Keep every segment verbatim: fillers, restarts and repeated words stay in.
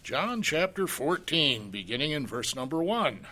John chapter fourteen, beginning in verse number one.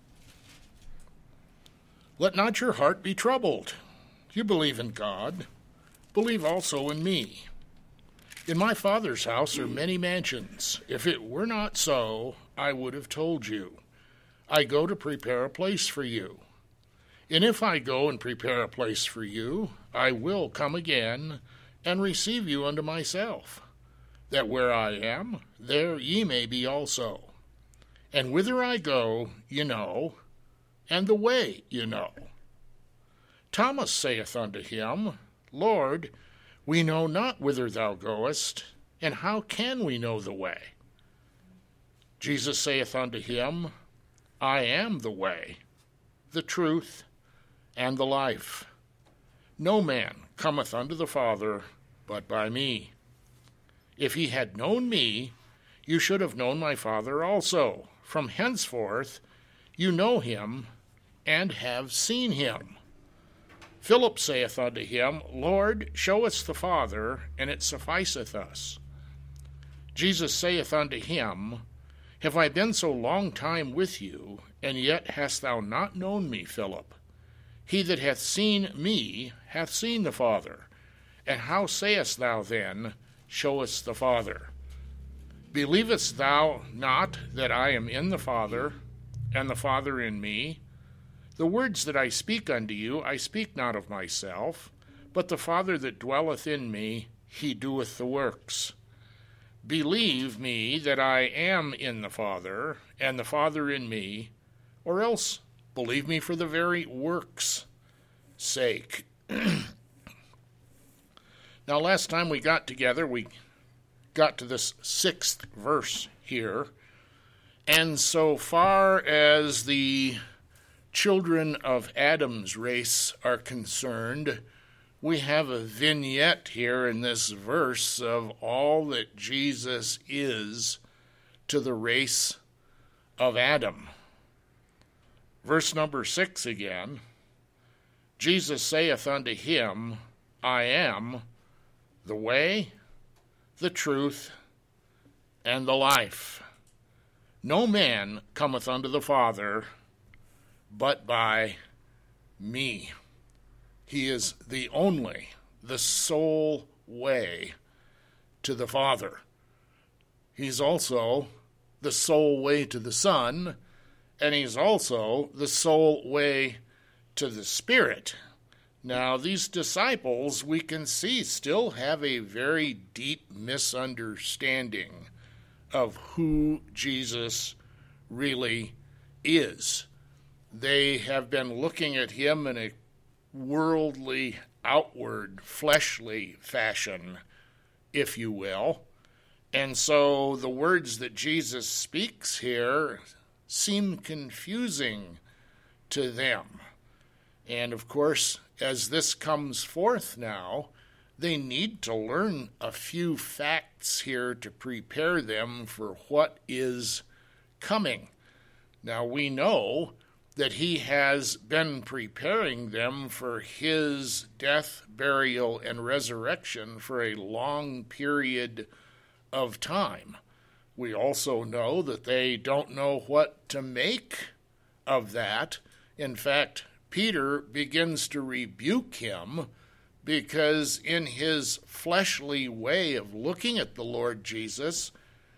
Let not your heart be troubled. You believe in God, believe also in me. In my Father's house are many mansions. If it were not so, I would have told you. I go to prepare a place for you. And if I go and prepare a place for you, I will come again and receive you unto myself, that where I am, there ye may be also. And whither I go, ye know, and the way ye know. Thomas saith unto him, Lord, we know not whither thou goest, and how can we know the way? Jesus saith unto him, I am the way, the truth, and the life. No man cometh unto the Father but by me. If ye had known me, you should have known my Father also. From henceforth you know him, and have seen him. Philip saith unto him, Lord, show us the Father, and it sufficeth us. Jesus saith unto him, Have I been so long time with you, and yet hast thou not known me, Philip? He that hath seen me hath seen the Father. And how sayest thou then, Show us the Father? Believest thou not that I am in the Father, and the Father in me? The words that I speak unto you, I speak not of myself, but the Father that dwelleth in me, he doeth the works. Believe me that I am in the Father, and the Father in me, or else believe me for the very works' sake. Now, last time we got together, we got to this sixth verse here, and so far as the children of Adam's race are concerned, we have a vignette here in this verse of all that Jesus is to the race of Adam. Verse number six again, Jesus saith unto him, I am the way, the truth, and the life. No man cometh unto the Father but by me. He is the only, the sole way to the Father. He's also the sole way to the Son, and he's also the sole way to the Spirit. Now, these disciples, we can see, still have a very deep misunderstanding of who Jesus really is. They have been looking at him in a worldly, outward, fleshly fashion, if you will. And so the words that Jesus speaks here seem confusing to them. And of course, as this comes forth now, they need to learn a few facts here to prepare them for what is coming. Now, we know that he has been preparing them for his death, burial, and resurrection for a long period of time. We also know that they don't know what to make of that. In fact, Peter begins to rebuke him because in his fleshly way of looking at the Lord Jesus,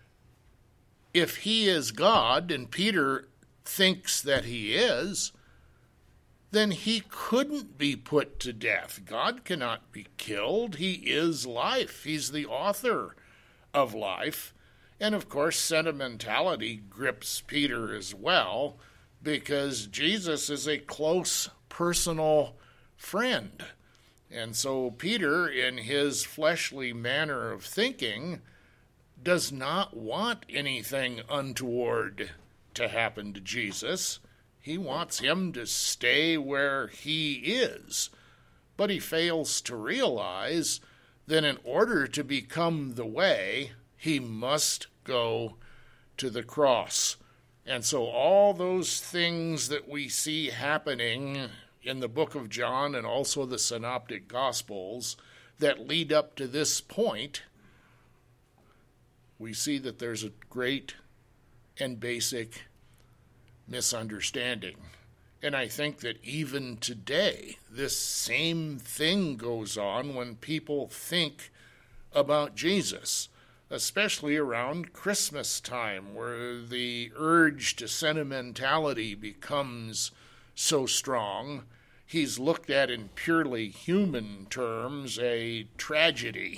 if he is God, and Peter thinks that he is, then he couldn't be put to death. God cannot be killed. He is life. He's the author of life. And of course, sentimentality grips Peter as well, because Jesus is a close personal friend. And so Peter, in his fleshly manner of thinking, does not want anything untoward to happen to Jesus. He wants him to stay where he is. But he fails to realize that in order to become the way, he must go to the cross. And so all those things that we see happening in the book of John and also the Synoptic Gospels that lead up to this point we see that there's a great and basic misunderstanding. And I think that even today, this same thing goes on when people think about Jesus, especially around Christmas time, where the urge to sentimentality becomes so strong. He's looked at in purely human terms, a tragedy.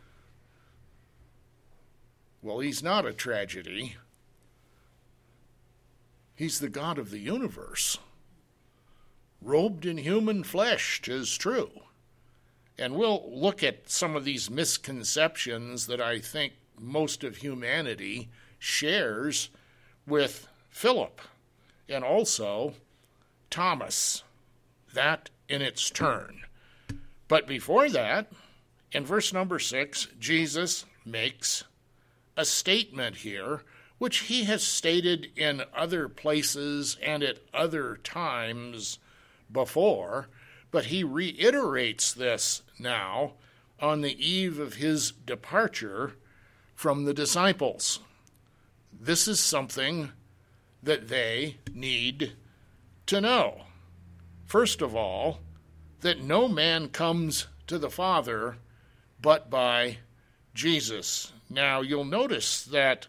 Well, he's not a tragedy. He's the God of the universe, robed in human flesh, 'tis true. And we'll look at some of these misconceptions that I think most of humanity shares with Philip and also Thomas, that in its turn. But before that, in verse number six, Jesus makes a statement here, which he has stated in other places and at other times before, but he reiterates this now on the eve of his departure from the disciples. This is something that they need to know. First of all, that no man comes to the Father but by Jesus. Now, you'll notice that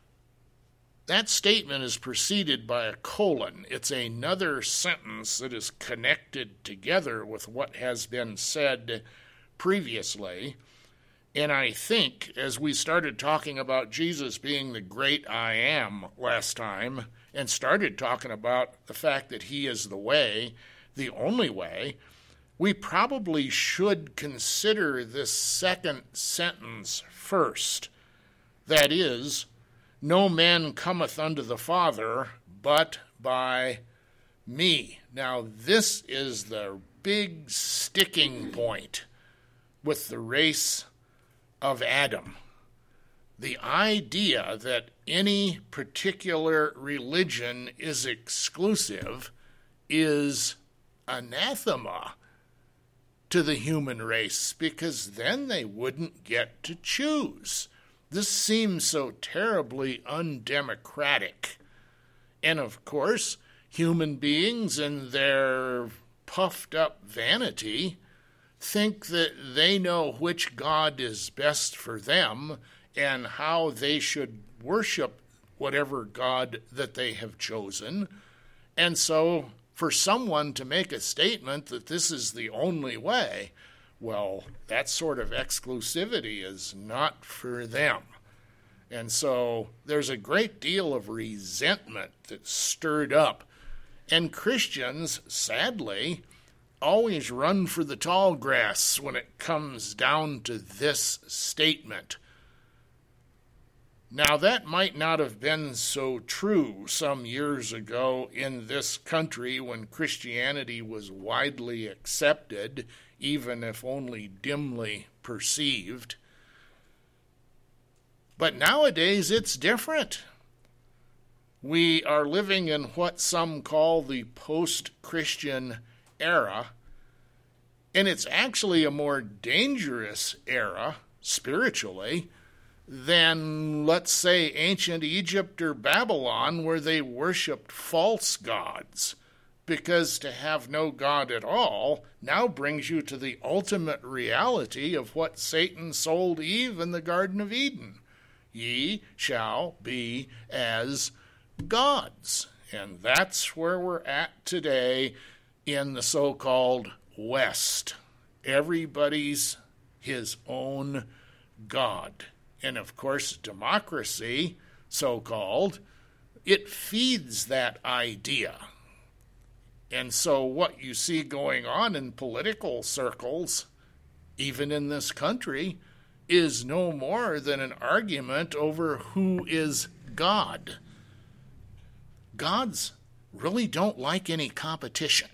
that statement is preceded by a colon. It's another sentence that is connected together with what has been said previously. And I think, as we started talking about Jesus being the great I am last time, and started talking about the fact that he is the way, the only way, we probably should consider this second sentence first. That is, no man cometh unto the Father but by me. Now, this is the big sticking point with the race of Adam. The idea that any particular religion is exclusive is anathema to the human race, because then they wouldn't get to choose. This seems so terribly undemocratic. And of course, human beings in their puffed up vanity think that they know which God is best for them and how they should worship whatever God that they have chosen. And so for someone to make a statement that this is the only way, well, that sort of exclusivity is not for them. And so there's a great deal of resentment that's stirred up. And Christians, sadly, always run for the tall grass when it comes down to this statement. Now, that might not have been so true some years ago in this country when Christianity was widely accepted, even if only dimly perceived. But nowadays it's different. We are living in what some call the post-Christian era, and it's actually a more dangerous era, spiritually, than, let's say, ancient Egypt or Babylon, where they worshipped false gods, because to have no God at all now brings you to the ultimate reality of what Satan sold Eve in the Garden of Eden. Ye shall be as gods. And that's where we're at today in the so-called West. Everybody's his own God. And of course, democracy, so-called, it feeds that idea. And so what you see going on in political circles, even in this country, is no more than an argument over who is God. Gods really don't like any competition.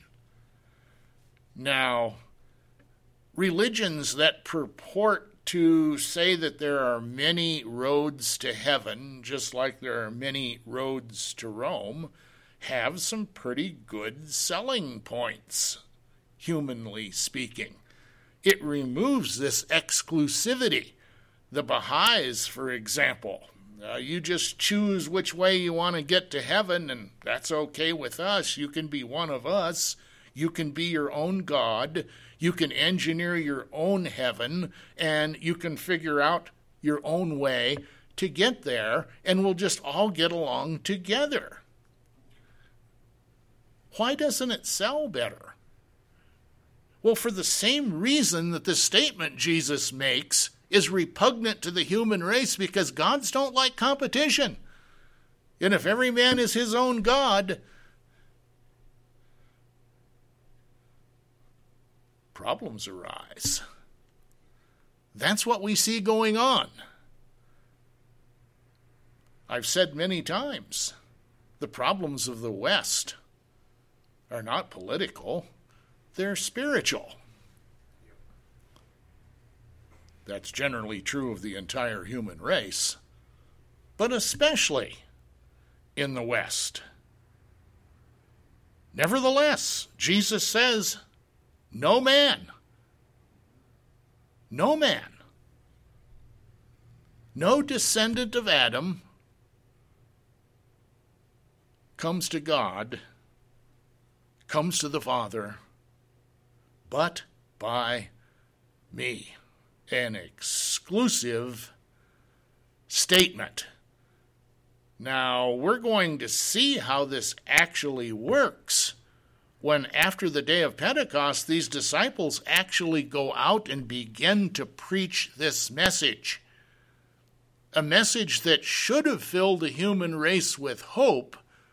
Now, religions that purport to say that there are many roads to heaven, just like there are many roads to Rome, have some pretty good selling points, humanly speaking. It removes this exclusivity The Baha'is, for example, uh, you just choose which way you want to get to heaven, and that's okay with us. You can be one of us. You can be your own God. You can engineer your own heaven, and you can figure out your own way to get there, and we'll just all get along together. Why doesn't it sell better? Well, for the same reason that the statement Jesus makes is repugnant to the human race, because gods don't like competition. And if every man is his own God, problems arise. That's what we see going on. I've said many times, the problems of the West are not political, they're spiritual. That's generally true of the entire human race, but especially in the West. Nevertheless, Jesus says, no man, no man, no descendant of Adam comes to God, comes to the Father, but by me. An exclusive statement. Now, we're going to see how this actually works when, after the day of Pentecost, these disciples actually go out and begin to preach this message. A message that should have filled the human race with hope.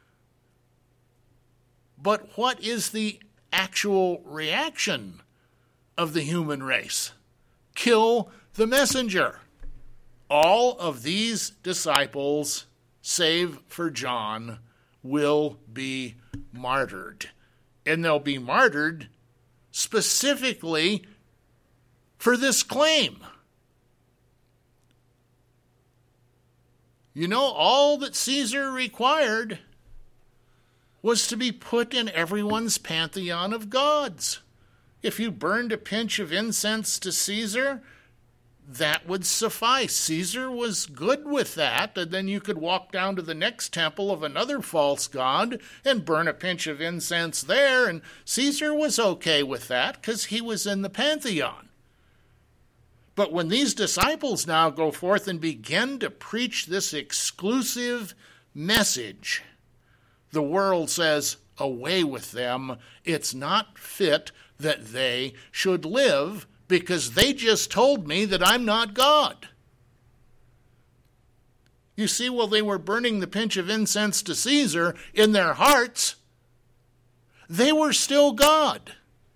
But what is the actual reaction of the human race? Kill the messenger. All of these disciples, save for John, will be martyred. And they'll be martyred specifically for this claim. You know, all that Caesar required was to be put in everyone's pantheon of gods. If you burned a pinch of incense to Caesar, that would suffice. Caesar was good with that, and then you could walk down to the next temple of another false god and burn a pinch of incense there, and Caesar was okay with that because he was in the pantheon. But when these disciples now go forth and begin to preach this exclusive message, the world says, away with them. It's not fit that they should live because they just told me that I'm not God. You see, while they were burning the pinch of incense to Caesar, in their hearts, they were still God.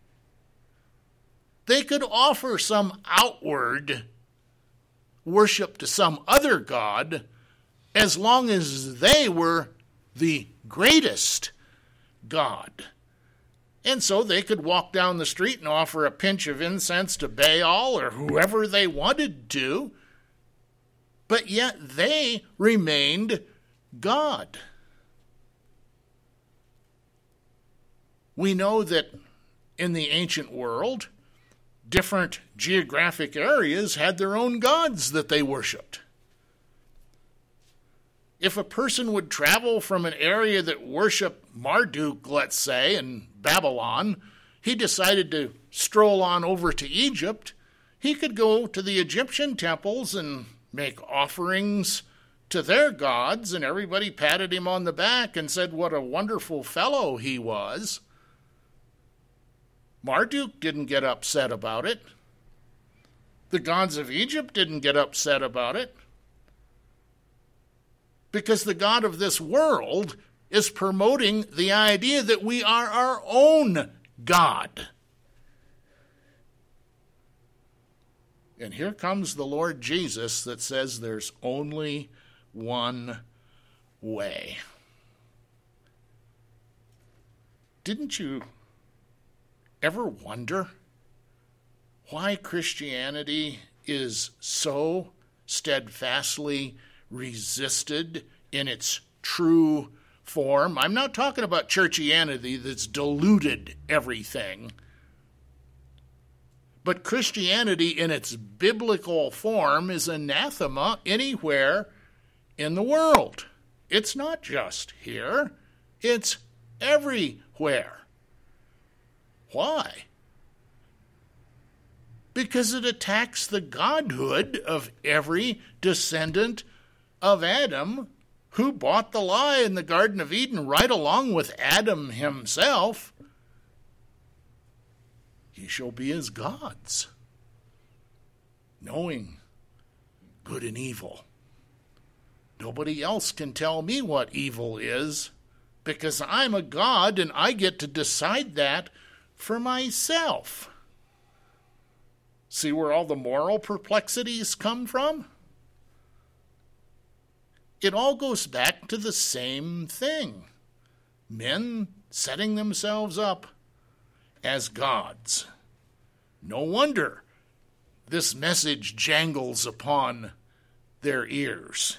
They could offer some outward worship to some other god as long as they were the greatest God. And so they could walk down the street and offer a pinch of incense to Baal or whoever they wanted to, but yet they remained God. We know that in the ancient world, different geographic areas had their own gods that they worshipped. If a person would travel from an area that worshiped Marduk, let's say, in Babylon, he decided to stroll on over to Egypt, he could go to the Egyptian temples and make offerings to their gods, and everybody patted him on the back and said what a wonderful fellow he was. Marduk didn't get upset about it. The gods of Egypt didn't get upset about it. Because the God of this world is promoting the idea that we are our own God. And here comes the Lord Jesus that says there's only one way. Didn't you ever wonder why Christianity is so steadfastly resisted in its true form? I'm not talking about churchianity that's diluted everything, But Christianity in its biblical form is anathema anywhere in the world. It's not just here. It's everywhere. Why? Because it attacks the godhood of every descendant of Adam who bought the lie in the Garden of Eden right along with Adam himself. Ye shall be as gods, knowing good and evil. Nobody else can tell me what evil is because I'm a god and I get to decide that for myself. See where all the moral perplexities come from? It all goes back to the same thing. Men setting themselves up as gods. No wonder this message jangles upon their ears.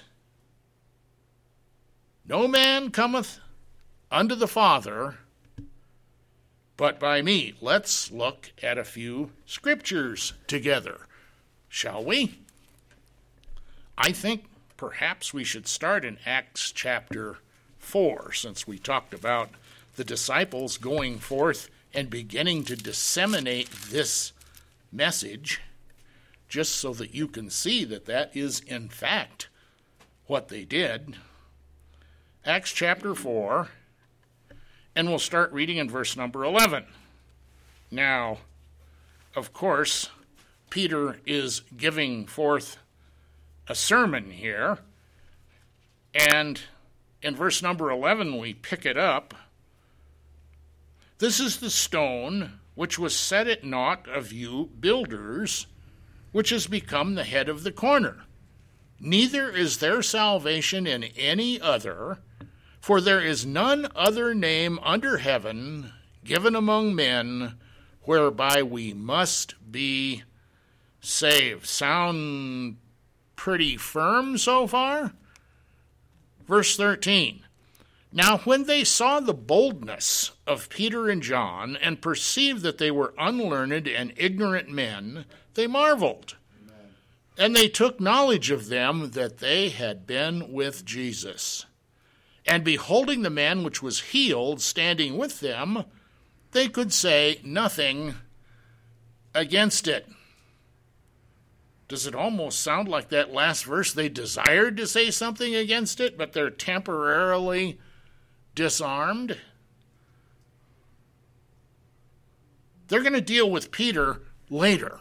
No man cometh unto the Father but by me. Let's look at a few scriptures together, shall we? I think perhaps we should start in Acts chapter four, since we talked about the disciples going forth and beginning to disseminate this message, just so that you can see that that is in fact what they did. Acts chapter four, and we'll start reading in verse number eleven. Now, of course, Peter is giving forth a sermon here, and in verse number eleven we pick it up. This is the stone which was set at naught of you builders, which has become the head of the corner. Neither is there salvation in any other, for there is none other name under heaven given among men whereby we must be saved. Sound pretty firm so far? Verse thirteen. Now when they saw the boldness of Peter and John, and perceived that they were unlearned and ignorant men, they marveled. Amen. And they took knowledge of them that they had been with Jesus. And beholding the man which was healed standing with them, they could say nothing against it. Does it almost sound like that last verse? They desired to say something against it, but they're temporarily disarmed. They're going to deal with Peter later.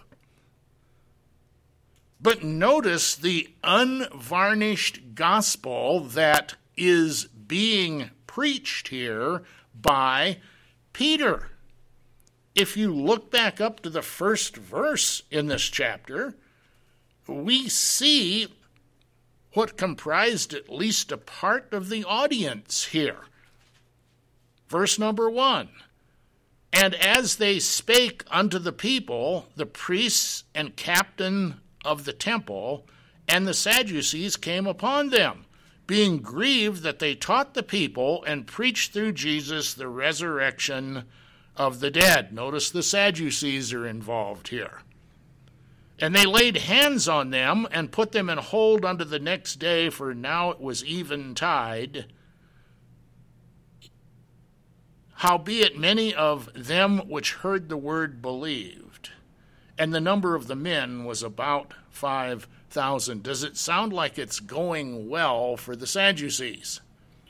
But notice the unvarnished gospel that is being preached here by Peter. If you look back up to the first verse in this chapter, we see what comprised at least a part of the audience here. Verse number one. And as they spake unto the people, the priests and captain of the temple and the Sadducees came upon them, being grieved that they taught the people and preached through Jesus the resurrection of the dead. Notice the Sadducees are involved here. And they laid hands on them and put them in hold unto the next day, for now it was eventide. Howbeit many of them which heard the word believed, and the number of the men was about five thousand. Does it sound like it's going well for the Sadducees?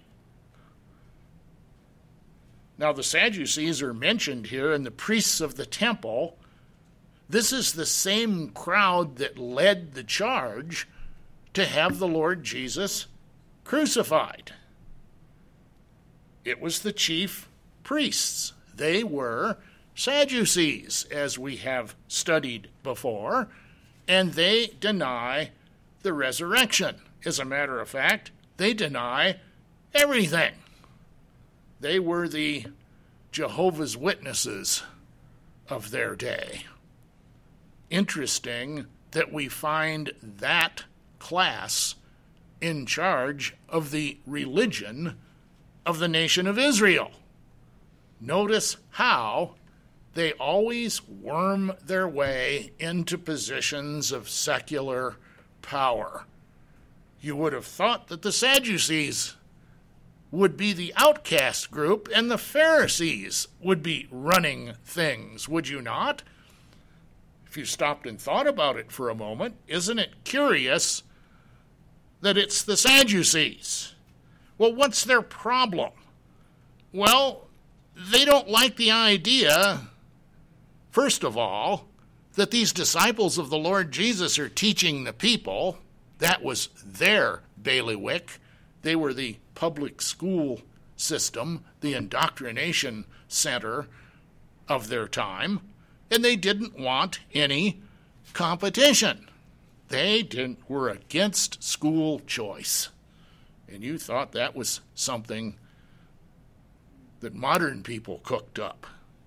Now the Sadducees are mentioned here, and the priests of the temple. This is the same crowd that led the charge to have the Lord Jesus crucified. It was the chief priests. They were Sadducees, as we have studied before, and they deny the resurrection. As a matter of fact, they deny everything. They were the Jehovah's Witnesses of their day. Interesting that we find that class in charge of the religion of the nation of Israel. Notice how they always worm their way into positions of secular power. You would have thought that the Sadducees would be the outcast group and the Pharisees would be running things, would you not? If you stopped and thought about it for a moment, isn't it curious that it's the Sadducees? Well, what's their problem? Well, they don't like the idea, first of all, that these disciples of the Lord Jesus are teaching the people. That was their bailiwick. They were the public school system, the indoctrination center of their time, and they didn't want any competition. They didn't were against school choice. And you thought that was something that modern people cooked up.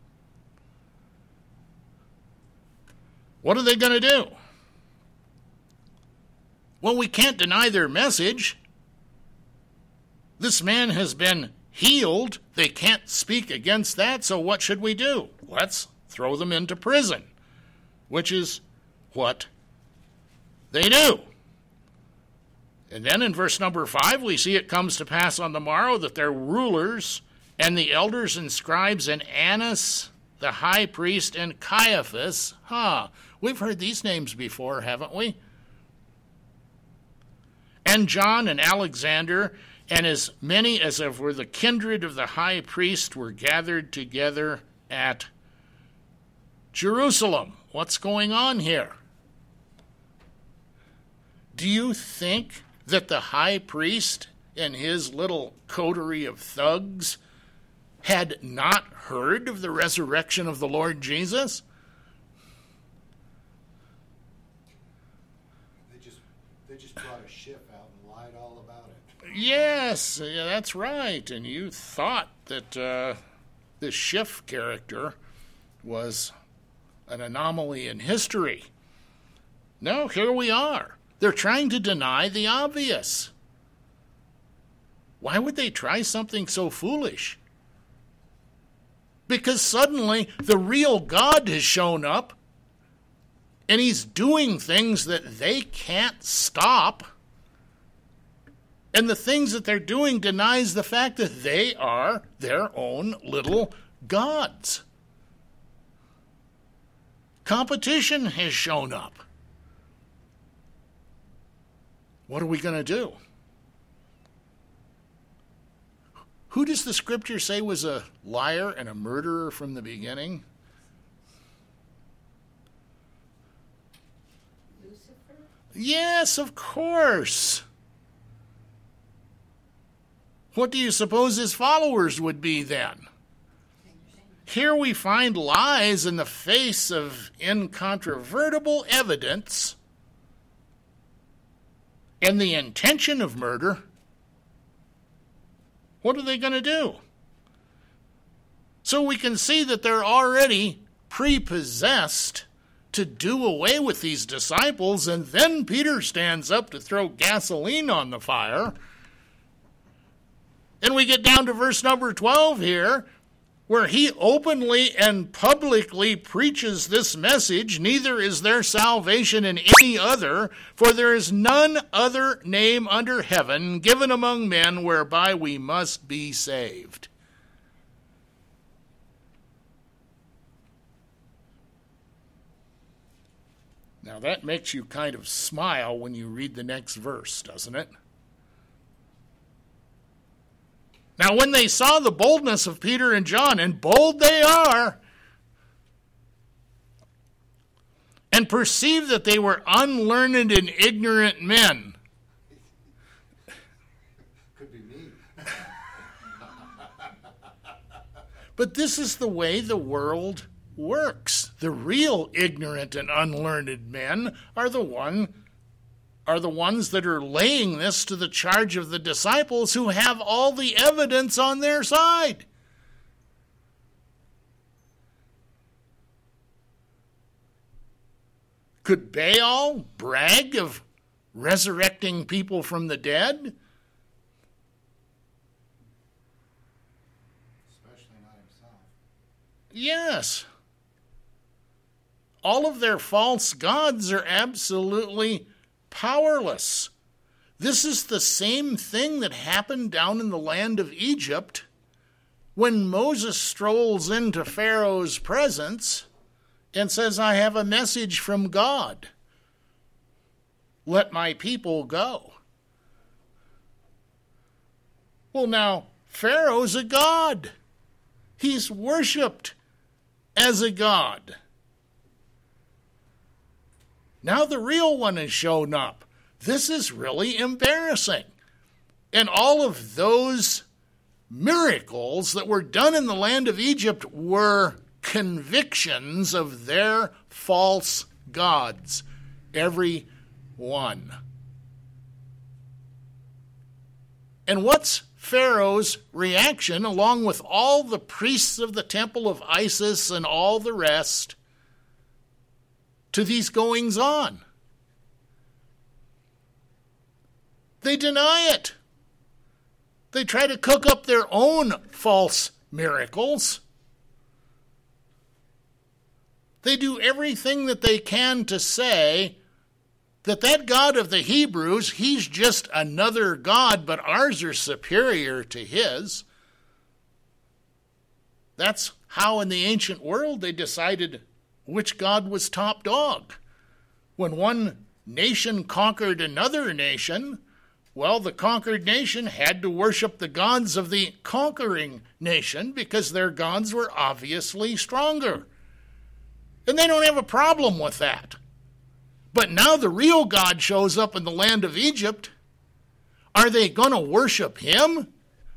What are they going to do? Well, we can't deny their message. This man has been healed. They can't speak against that, so what should we do? Let's throw them into prison, which is what they do. And then in verse number five, we see it comes to pass on the morrow that their rulers and the elders and scribes and Annas, the high priest, and Caiaphas, huh, we've heard these names before, haven't we? And John and Alexander, and as many as of were the kindred of the high priest were gathered together at Jerusalem. What's going on here? Do you think that the high priest and his little coterie of thugs had not heard of the resurrection of the Lord Jesus? They just they just brought a Schiff out and lied all about it. Yes, yeah, that's right. And you thought that uh, this Schiff character was an anomaly in history. No, here we are. They're trying to deny the obvious. Why would they try something so foolish? Because suddenly the real God has shown up and he's doing things that they can't stop. And the things that they're doing denies the fact that they are their own little gods. Competition has shown up. What are we going to do? Who does the scripture say was a liar and a murderer from the beginning? Lucifer? Yes, of course. What do you suppose his followers would be then? Here we find lies in the face of incontrovertible evidence and the intention of murder. What are they going to do? So we can see that they're already prepossessed to do away with these disciples, and then Peter stands up to throw gasoline on the fire. And we get down to verse number twelve here, where he openly and publicly preaches this message, neither is there salvation in any other, for there is none other name under heaven given among men whereby we must be saved. Now that makes you kind of smile when you read the next verse, doesn't it? Now, when they saw the boldness of Peter and John, and bold they are, and perceived that they were unlearned and ignorant men. Could be me. But this is the way the world works. The real ignorant and unlearned men are the one are the ones that are laying this to the charge of the disciples who have all the evidence on their side. Could Baal brag of resurrecting people from the dead? Especially not himself. Yes. all of their false gods are absolutely powerless. This is the same thing that happened down in the land of Egypt when Moses strolls into Pharaoh's presence and says, I have a message from God. Let my people go. Well, now, Pharaoh's a god. He's worshipped as a god. Now the real one has shown up. This is really embarrassing. And all of those miracles that were done in the land of Egypt were convictions of their false gods. Every one. And what's Pharaoh's reaction, along with all the priests of the temple of Isis and all the rest, to these goings on? They deny it. They try to cook up their own false miracles. They do everything that they can to say that that God of the Hebrews, he's just another God, but ours are superior to his. That's how in the ancient world they decided which God was top dog. When one nation conquered another nation, well, the conquered nation had to worship the gods of the conquering nation because their gods were obviously stronger. And they don't have a problem with that. But now the real God shows up in the land of Egypt. Are they going to worship him?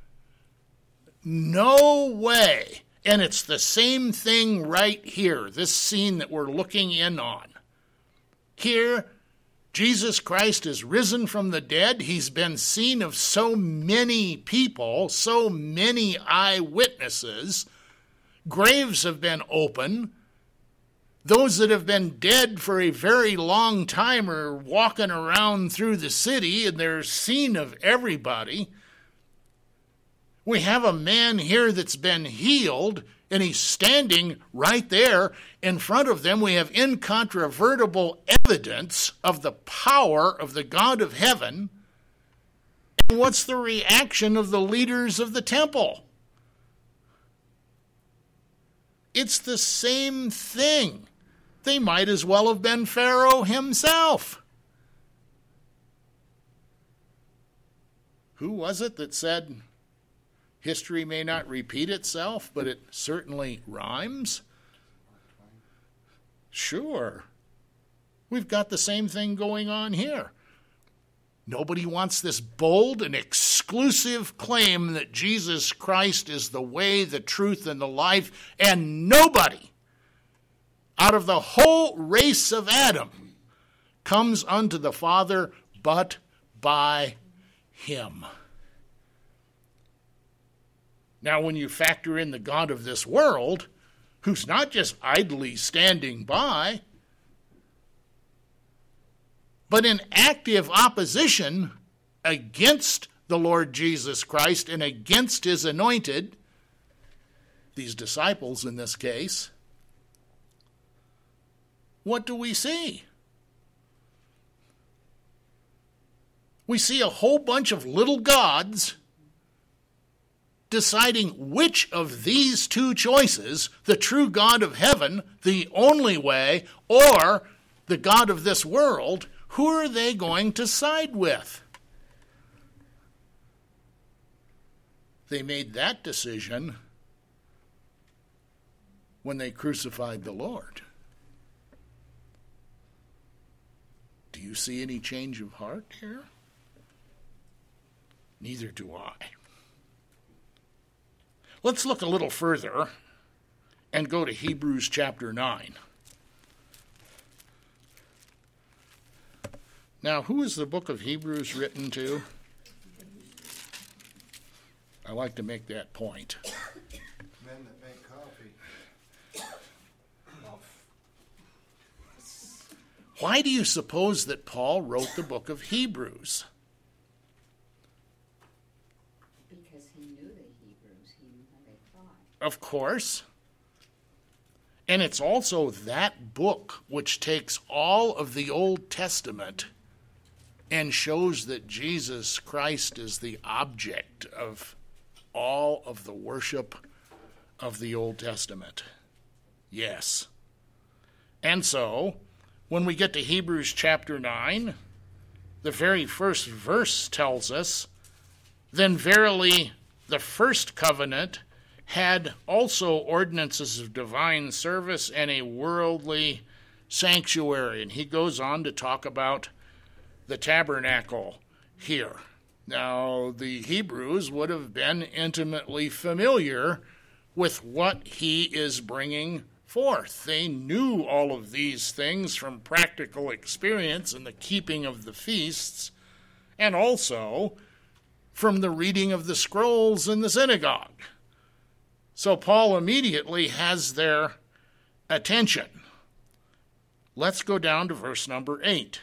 No way. And it's the same thing right here, this scene that we're looking in on. Here, Jesus Christ is risen from the dead. He's been seen of so many people, so many eyewitnesses. Graves have been opened. Those that have been dead for a very long time are walking around through the city, and they're seen of everybody. We have a man here that's been healed, and he's standing right there in front of them. We have incontrovertible evidence of the power of the God of heaven. And what's the reaction of the leaders of the temple? It's the same thing. They might as well have been Pharaoh himself. Who was it that said, history may not repeat itself, but it certainly rhymes? Sure. We've got the same thing going on here. Nobody wants this bold and exclusive claim that Jesus Christ is the way, the truth, and the life, and nobody out of the whole race of Adam comes unto the Father but by him. Now, when you factor in the God of this world, who's not just idly standing by, but in active opposition against the Lord Jesus Christ and against his anointed, these disciples in this case, what do we see? We see a whole bunch of little gods deciding which of these two choices, the true God of heaven, the only way, or the God of this world, who are they going to side with? They made that decision when they crucified the Lord. Do you see any change of heart here? Neither do I. Let's look a little further and go to Hebrews chapter nine. Now, who is the book of Hebrews written to? I like to make that point. Men that make coffee. Why do you suppose that Paul wrote the book of Hebrews? Because he knew the Hebrews. He knew how they thought. Of course. And it's also that book which takes all of the Old Testament and shows that Jesus Christ is the object of all of the worship of the Old Testament. Yes. And so, when we get to Hebrews chapter nine, the very first verse tells us, "Then verily the first covenant had also ordinances of divine service and a worldly sanctuary." And he goes on to talk about the tabernacle here. Now, the Hebrews would have been intimately familiar with what he is bringing forth. They knew all of these things from practical experience in the keeping of the feasts, and also from the reading of the scrolls in the synagogue. So Paul immediately has their attention. Let's go down to verse number eight.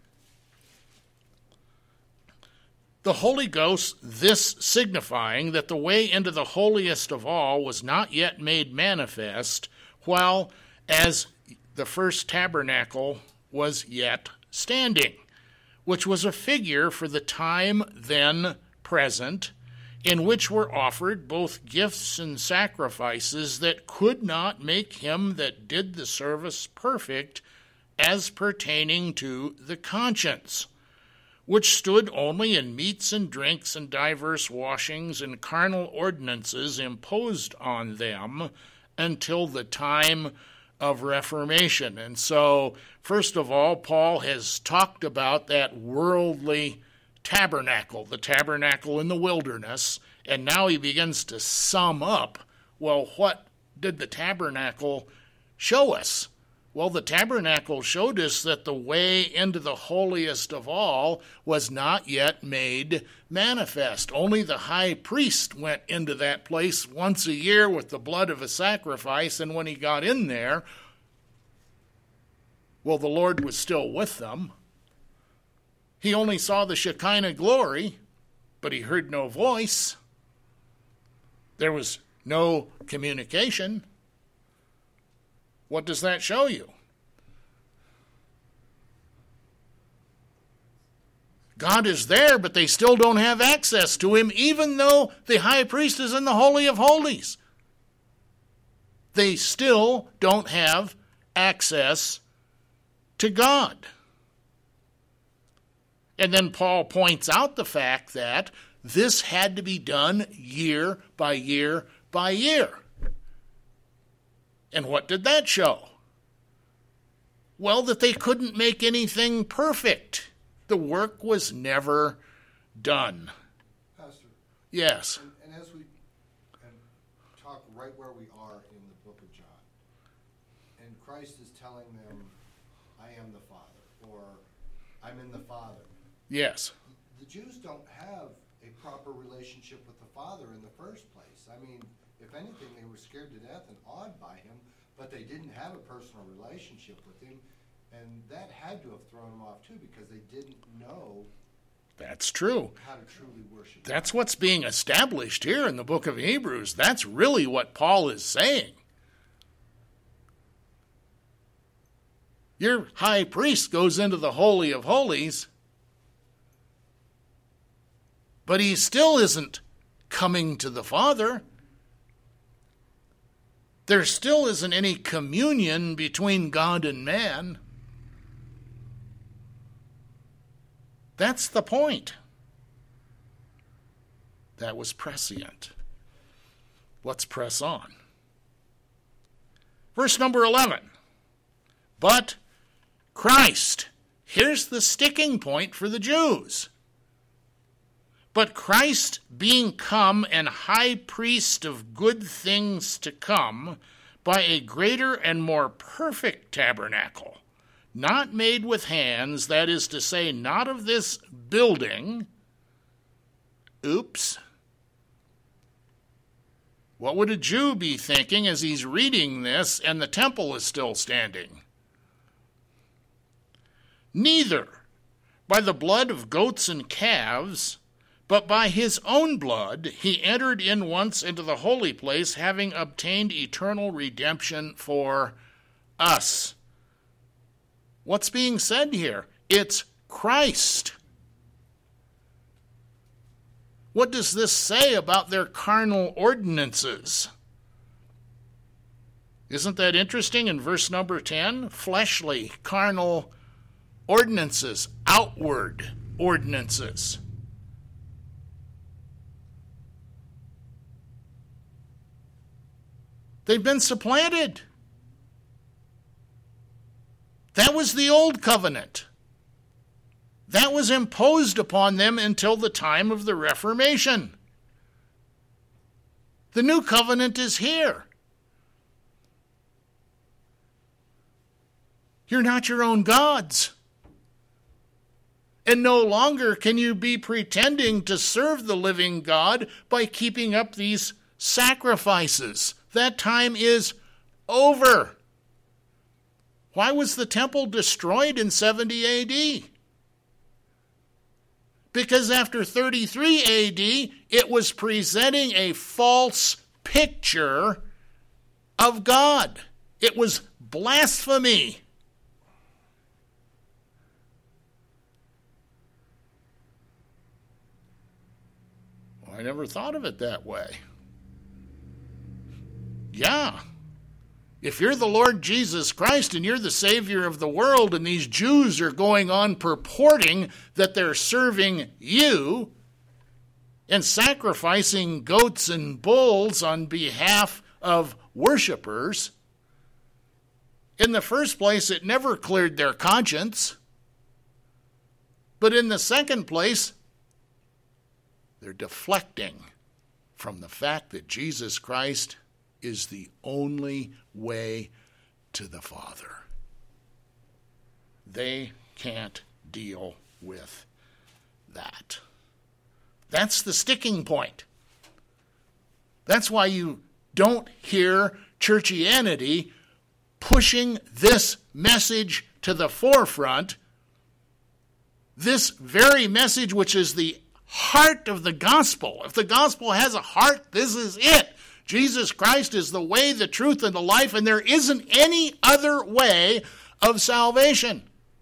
"The Holy Ghost, this signifying that the way into the holiest of all was not yet made manifest, while as the first tabernacle was yet standing, which was a figure for the time then present, in which were offered both gifts and sacrifices that could not make him that did the service perfect, as pertaining to the conscience, which stood only in meats and drinks and divers washings and carnal ordinances imposed on them until the time of Reformation." And so, first of all, Paul has talked about that worldly tabernacle, the tabernacle in the wilderness, and now he begins to sum up, well, what did the tabernacle show us? Well, the tabernacle showed us that the way into the holiest of all was not yet made manifest. Only the high priest went into that place once a year with the blood of a sacrifice, and when he got in there, well, the Lord was still with them. He only saw the Shekinah glory, but he heard no voice. There was no communication. What does that show you? God is there, but they still don't have access to him, even though the high priest is in the Holy of Holies. They still don't have access to God. And then Paul points out the fact that this had to be done year by year by year. And what did that show? Well, that they couldn't make anything perfect. The work was never done. Pastor. Yes. And, and as we and talk right where we are in the book of John, and Christ is telling them, "I am the Father," or "I'm in the Father." Yes. The Jews don't have a proper relationship with the Father in the first place. I mean, if anything, they were scared to death and awed by him, but they didn't have a personal relationship with him, and that had to have thrown them off too, because they didn't know That's true. how to truly worship. That's what's being established here in the book of Hebrews. That's really what Paul is saying. Your high priest goes into the Holy of Holies, but he still isn't coming to the Father. There still isn't any communion between God and man. That's the point. That was prescient. Let's press on. Verse number eleven. But Christ, here's the sticking point for the Jews. But Christ, being come an high priest of good things to come, by a greater and more perfect tabernacle, not made with hands, that is to say, not of this building. Oops. What would a Jew be thinking as he's reading this and the temple is still standing? Neither by the blood of goats and calves, But by his own blood he entered in once into the holy place, having obtained eternal redemption for us. What's being said here? It's Christ. What does this say about their carnal ordinances? Isn't that interesting in verse number ten? Fleshly, carnal ordinances, outward ordinances. They've been supplanted. That was the old covenant. That was imposed upon them until the time of the Reformation. The new covenant is here. You're not your own gods. And no longer can you be pretending to serve the living God by keeping up these sacrifices. That time is over. Why was the temple destroyed in seventy A D? Because after thirty-three A D, it was presenting a false picture of God. It was blasphemy. I never thought of it that way. Yeah. If you're the Lord Jesus Christ and you're the Savior of the world, and these Jews are going on purporting that they're serving you and sacrificing goats and bulls on behalf of worshipers, in the first place, it never cleared their conscience. But in the second place, they're deflecting from the fact that Jesus Christ is the only way to the Father. They can't deal with that. That's the sticking point. That's why you don't hear churchianity pushing this message to the forefront, this very message which is the heart of the gospel. If the gospel has a heart, this is it. Jesus Christ is the way, the truth, and the life, and there isn't any other way of salvation.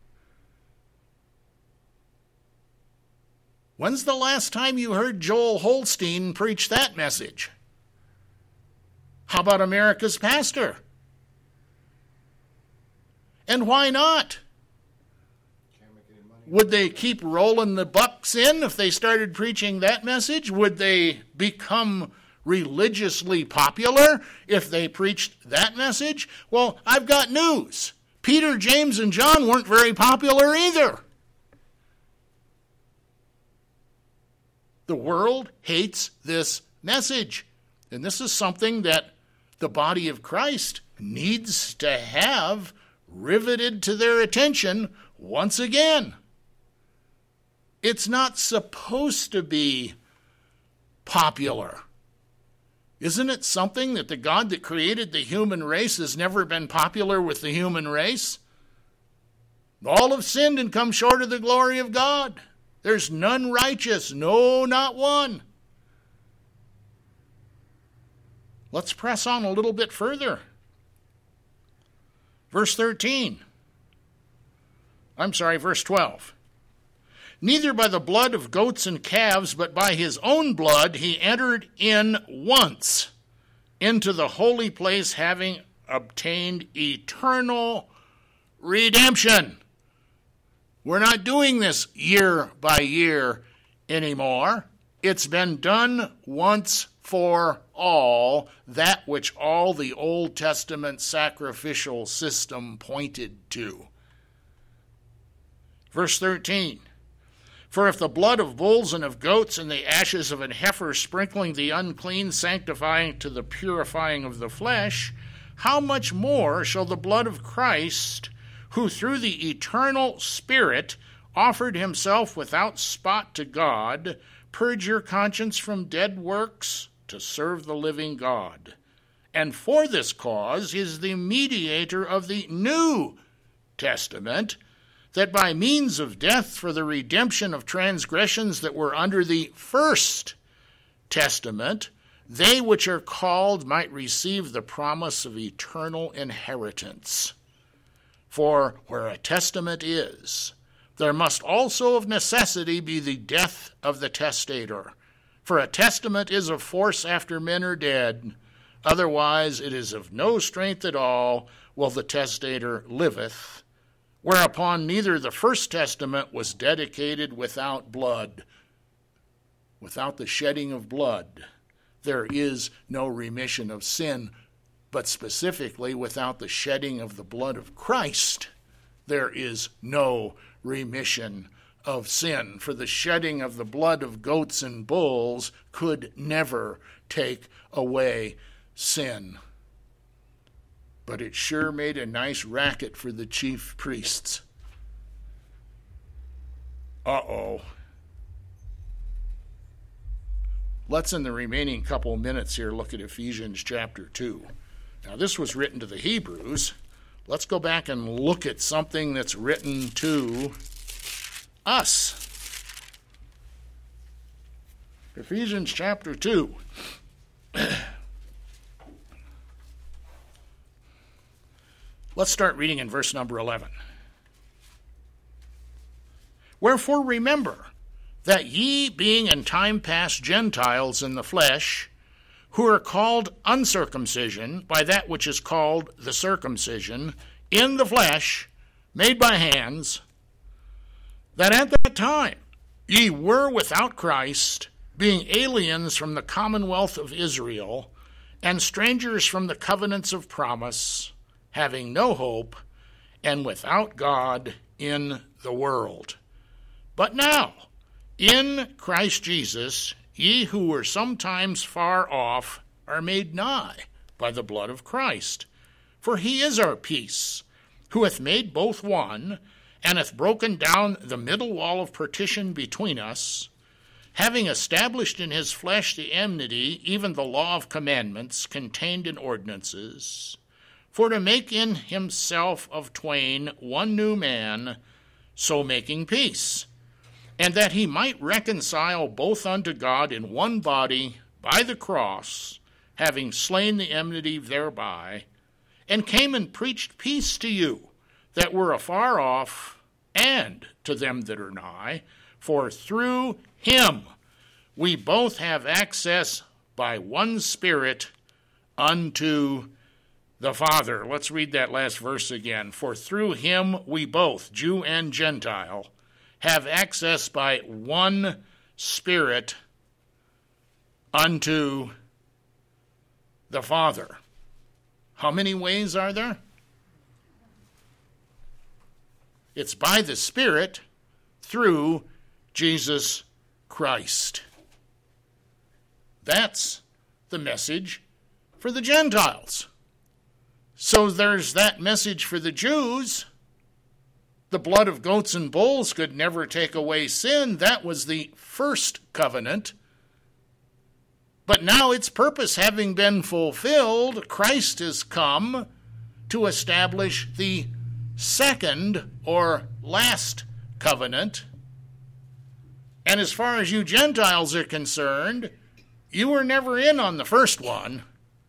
When's the last time you heard Joel Holstein preach that message? How about America's pastor? And why not? Would they keep rolling the bucks in if they started preaching that message? Would they become religiously popular if they preached that message? Well, I've got news. Peter, James, and John weren't very popular either. The world hates this message. And this is something that the body of Christ needs to have riveted to their attention once again. It's not supposed to be popular. Isn't it something that the God that created the human race has never been popular with the human race? All have sinned and come short of the glory of God. There's none righteous, no, not one. Let's press on a little bit further. Verse thirteen. I'm sorry, verse twelve. Neither by the blood of goats and calves, but by his own blood he entered in once into the holy place, having obtained eternal redemption. We're not doing this year by year anymore. It's been done once for all, that which all the Old Testament sacrificial system pointed to. Verse thirteen. For if the blood of bulls and of goats and the ashes of an heifer sprinkling the unclean, sanctifying to the purifying of the flesh, how much more shall the blood of Christ, who through the eternal Spirit offered himself without spot to God, purge your conscience from dead works to serve the living God? And for this cause is the mediator of the New Testament, that by means of death for the redemption of transgressions that were under the first testament, they which are called might receive the promise of eternal inheritance. For where a testament is, there must also of necessity be the death of the testator. For a testament is of force after men are dead, otherwise it is of no strength at all while the testator liveth, whereupon neither the first testament was dedicated without blood. Without the shedding of blood, there is no remission of sin, but specifically without the shedding of the blood of Christ, there is no remission of sin. For the shedding of the blood of goats and bulls could never take away sin. But it sure made a nice racket for the chief priests. Uh-oh. Let's, in the remaining couple minutes here, look at Ephesians chapter two. Now, this was written to the Hebrews. Let's go back and look at something that's written to us. Ephesians chapter two. Let's start reading in verse number eleven. Wherefore remember that ye, being in time past Gentiles in the flesh, who are called uncircumcision by that which is called the circumcision, in the flesh, made by hands, that at that time ye were without Christ, being aliens from the commonwealth of Israel, and strangers from the covenants of promise, having no hope, and without God in the world. But now, in Christ Jesus, ye who were sometimes far off are made nigh by the blood of Christ. For he is our peace, who hath made both one, and hath broken down the middle wall of partition between us, having established in his flesh the enmity, even the law of commandments contained in ordinances, for to make in himself of twain one new man, so making peace, and that he might reconcile both unto God in one body by the cross, having slain the enmity thereby, and came and preached peace to you that were afar off, and to them that are nigh, for through him we both have access by one Spirit unto the Father. Let's read that last verse again. For through him we both, Jew and Gentile, have access by one Spirit unto the Father. How many ways are there? It's by the Spirit through Jesus Christ. That's the message for the Gentiles. So there's that message for the Jews. The blood of goats and bulls could never take away sin. That was the first covenant. But now its purpose having been fulfilled, Christ has come to establish the second or last covenant. And as far as you Gentiles are concerned, you were never in on the first one.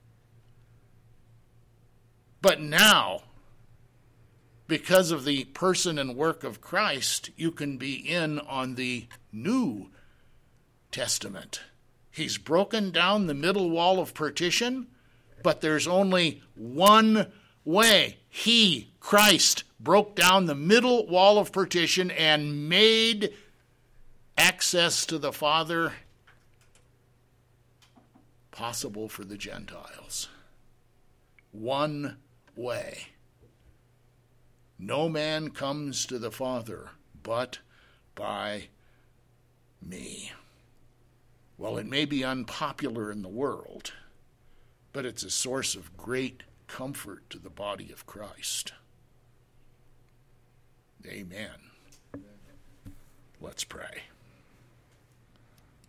But now, because of the person and work of Christ, you can be in on the New Testament. He's broken down the middle wall of partition, but there's only one way. He, Christ, broke down the middle wall of partition and made access to the Father possible for the Gentiles. One way. No man comes to the Father but by me. Well, it may be unpopular in the world, but it's a source of great comfort to the body of Christ. Amen. Let's pray.